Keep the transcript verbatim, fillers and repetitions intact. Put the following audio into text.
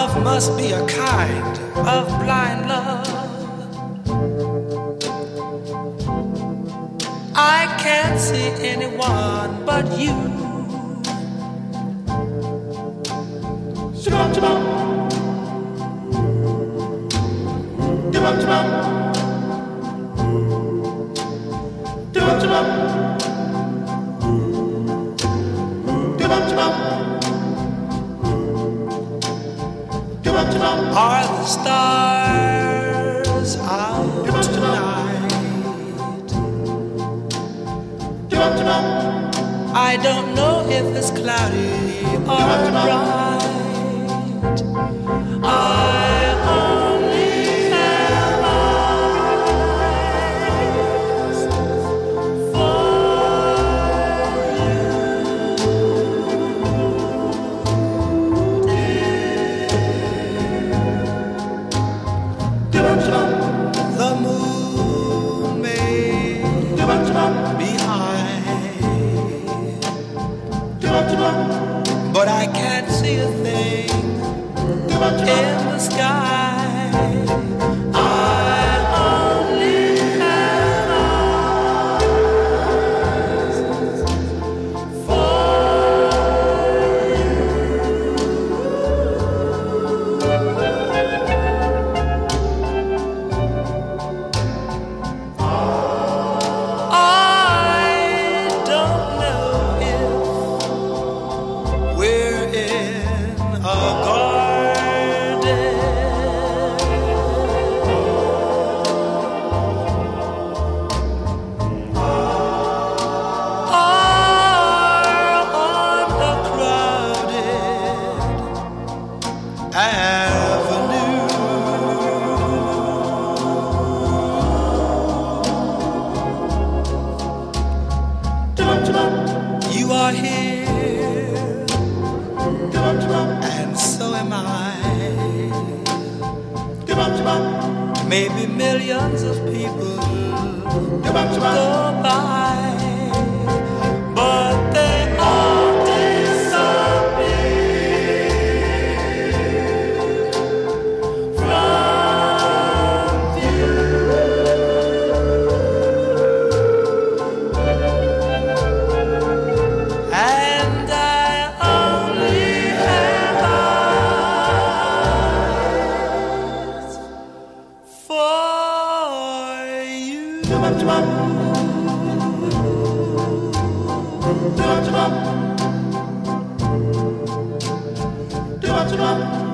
Love must be a kind of blind love. I can't see anyone but you. Shabam, shabam. Shabam, shabam. Shabam, shabam. Shabam, shabam. Are the stars out tonight? I don't know if it's cloudy or bright. I only have eyes for the moon may be high, but I can't see a thing in the sky. I only have eyes for you are here, and so am I. Maybe millions of people go by, but they all disappear from view. And I only have eyes for you. Do